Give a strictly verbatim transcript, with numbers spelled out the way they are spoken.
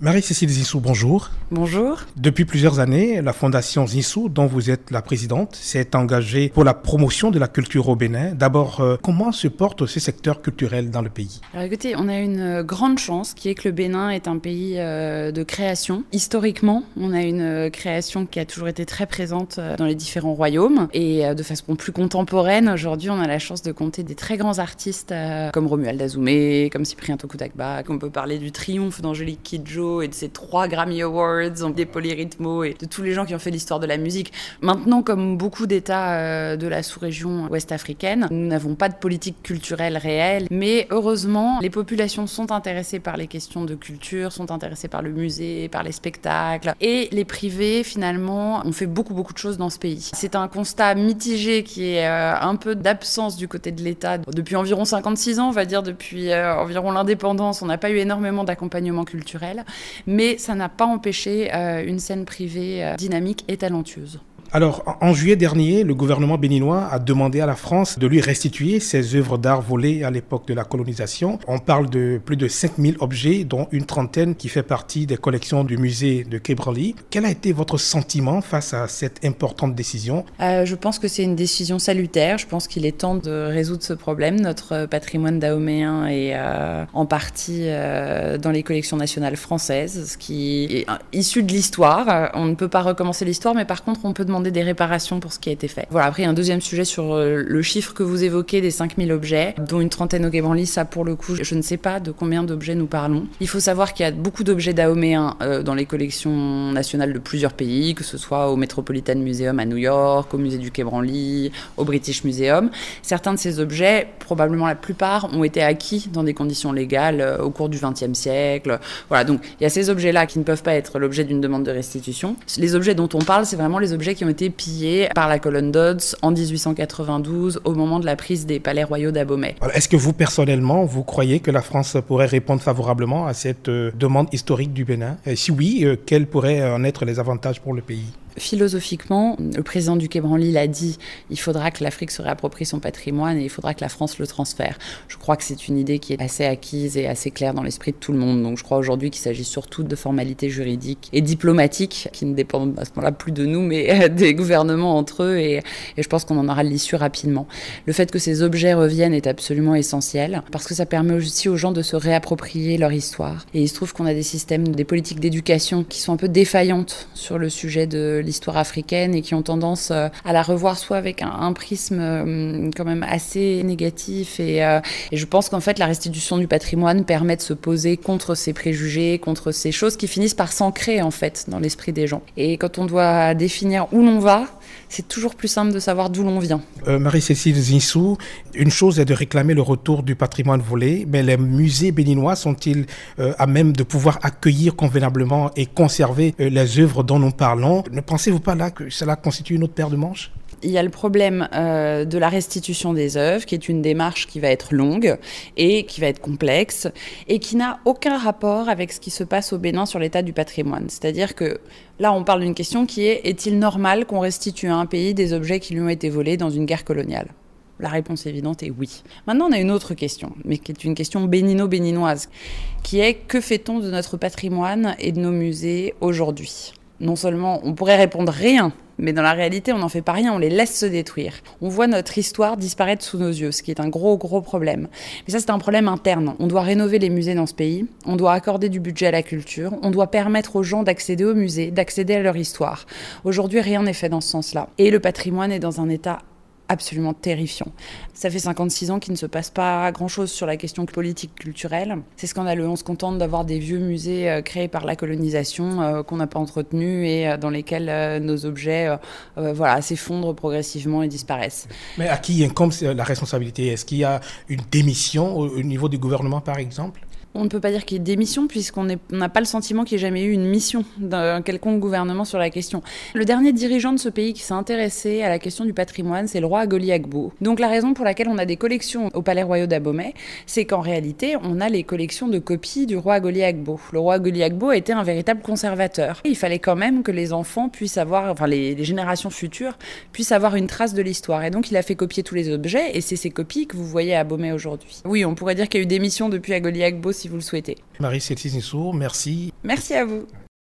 Marie-Cécile Zinsou, bonjour. Bonjour. Depuis plusieurs années, la Fondation Zinsou, dont vous êtes la présidente, s'est engagée pour la promotion de la culture au Bénin. D'abord, euh, comment se porte ce secteur culturel dans le pays? Alors écoutez, on a une grande chance qui est que le Bénin est un pays euh, de création. Historiquement, on a une création qui a toujours été très présente dans les différents royaumes. Et euh, de façon plus contemporaine, aujourd'hui, on a la chance de compter des très grands artistes euh, comme Romuald Azoumé, comme Cyprien Tokutakba. On peut parler du triomphe d'Angélique Kidjo et de ses trois Grammy Awards, des Polyrythmo et de tous les gens qui ont fait l'histoire de la musique. Maintenant, comme beaucoup d'États euh, de la sous-région ouest-africaine, nous n'avons pas de politique culturelle réelle, mais heureusement, les populations sont intéressées par les questions de culture, sont intéressées par le musée, par les spectacles, et les privés, finalement, ont fait beaucoup, beaucoup de choses dans ce pays. C'est un constat mitigé qui est euh, un peu d'absence du côté de l'État. Depuis environ cinquante-six ans, on va dire, depuis euh, environ l'indépendance, on n'a pas eu énormément d'accompagnement culturel. Mais ça n'a pas empêché euh, une scène privée euh, dynamique et talentueuse. Alors, en juillet dernier, le gouvernement béninois a demandé à la France de lui restituer ses œuvres d'art volées à l'époque de la colonisation. On parle de plus de cinq mille objets, dont une trentaine qui fait partie des collections du musée de Quai Branly. Quel a été votre sentiment face à cette importante décision? euh, Je pense que c'est une décision salutaire. Je pense qu'il est temps de résoudre ce problème. Notre patrimoine dahoméen est euh, en partie euh, dans les collections nationales françaises, ce qui est issu de l'histoire. On ne peut pas recommencer l'histoire, mais par contre, on peut demander des réparations pour ce qui a été fait. Voilà, après, il y a un deuxième sujet sur le chiffre que vous évoquez des cinq mille objets, dont une trentaine au Quai Branly. Ça, pour le coup, je ne sais pas de combien d'objets nous parlons. Il faut savoir qu'il y a beaucoup d'objets dahoméens euh, dans les collections nationales de plusieurs pays, que ce soit au Metropolitan Museum à New York, au musée du Quai Branly, au British Museum. Certains de ces objets, probablement la plupart, ont été acquis dans des conditions légales euh, au cours du vingtième siècle. Voilà, donc il y a ces objets-là qui ne peuvent pas être l'objet d'une demande de restitution. Les objets dont on parle, c'est vraiment les objets qui ont été pillés par la colonne Dodds en dix-huit cent quatre-vingt-douze au moment de la prise des palais royaux d'Abomey. Est-ce que vous, personnellement, vous croyez que la France pourrait répondre favorablement à cette euh, demande historique du Bénin? Et si oui, euh, quels pourraient en être les avantages pour le pays? Philosophiquement, le président du Quai Branly l'a dit, il faudra que l'Afrique se réapproprie son patrimoine et il faudra que la France le transfère. Je crois que c'est une idée qui est assez acquise et assez claire dans l'esprit de tout le monde. Donc je crois aujourd'hui qu'il s'agit surtout de formalités juridiques et diplomatiques qui ne dépendent à ce moment-là plus de nous, mais des gouvernements entre eux. Et, et je pense qu'on en aura l'issue rapidement. Le fait que ces objets reviennent est absolument essentiel parce que ça permet aussi aux gens de se réapproprier leur histoire. Et il se trouve qu'on a des systèmes, des politiques d'éducation qui sont un peu défaillantes sur le sujet de l'histoire africaine et qui ont tendance à la revoir soit avec un, un prisme quand même assez négatif et, euh, et je pense qu'en fait la restitution du patrimoine permet de se poser contre ces préjugés, contre ces choses qui finissent par s'ancrer en fait dans l'esprit des gens. Et quand on doit définir où l'on va, c'est toujours plus simple de savoir d'où l'on vient. Euh, Marie-Cécile Zinsou, une chose est de réclamer le retour du patrimoine volé, mais les musées béninois sont-ils euh, à même de pouvoir accueillir convenablement et conserver euh, les œuvres dont nous parlons? Ne pensez-vous pas là que cela constitue une autre paire de manches? Il y a le problème euh, de la restitution des œuvres, qui est une démarche qui va être longue et qui va être complexe et qui n'a aucun rapport avec ce qui se passe au Bénin sur l'état du patrimoine. C'est-à-dire que là, on parle d'une question qui est « Est-il normal qu'on restitue à un pays des objets qui lui ont été volés dans une guerre coloniale ?» La réponse évidente est oui. Maintenant, on a une autre question, mais qui est une question bénino-béninoise, qui est « Que fait-on de notre patrimoine et de nos musées aujourd'hui ?» Non seulement on pourrait répondre rien, mais dans la réalité, on n'en fait pas rien, on les laisse se détruire. On voit notre histoire disparaître sous nos yeux, ce qui est un gros, gros problème. Mais ça, c'est un problème interne. On doit rénover les musées dans ce pays, on doit accorder du budget à la culture, on doit permettre aux gens d'accéder aux musées, d'accéder à leur histoire. Aujourd'hui, rien n'est fait dans ce sens-là. Et le patrimoine est dans un état absolument terrifiant. Ça fait cinquante-six ans qu'il ne se passe pas grand-chose sur la question politique culturelle. C'est scandaleux. On se contente d'avoir des vieux musées euh, créés par la colonisation euh, qu'on n'a pas entretenus et euh, dans lesquels euh, nos objets euh, euh, voilà, s'effondrent progressivement et disparaissent. Mais à qui incombe la responsabilité? Est-ce qu'il y a une démission au, au niveau du gouvernement, par exemple? On ne peut pas dire qu'il y ait des missions puisqu'on n'a pas le sentiment qu'il y ait jamais eu une mission d'un quelconque gouvernement sur la question. Le dernier dirigeant de ce pays qui s'est intéressé à la question du patrimoine, c'est le roi Agoli Agbo. Donc la raison pour laquelle on a des collections au Palais Royal d'Abomey, c'est qu'en réalité, on a les collections de copies du roi Agoli Agbo. Le roi Agoli Agbo a été un véritable conservateur. Il fallait quand même que les enfants puissent avoir, enfin les, les générations futures, puissent avoir une trace de l'histoire. Et donc il a fait copier tous les objets et c'est ces copies que vous voyez à Abomey aujourd'hui. Oui, on pourrait dire qu'il y a eu des missions depuis Agoli Agbo si vous le souhaitez. Marie-Cécile Nissour, merci. Merci à vous.